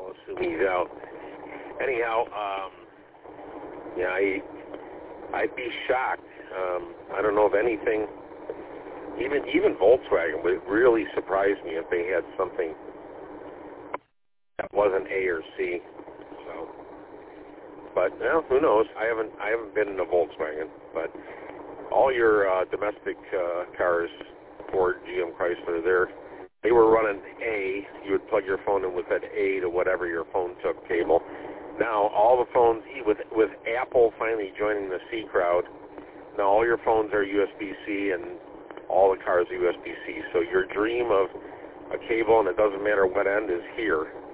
I'll assume he's out. Anyhow, yeah, I'd be shocked. I don't know if anything, even Volkswagen would really surprise me if they had something that wasn't A or C. So, but well, who knows? I haven't been in a Volkswagen, but all your domestic cars, Ford, GM, Chrysler, they were running A. You would plug your phone in with that A to whatever your phone took cable. Now all the phones, with Apple finally joining the C crowd, now all your phones are USB-C and all the cars are USB-C. So your dream of a cable, and it doesn't matter what end, is here.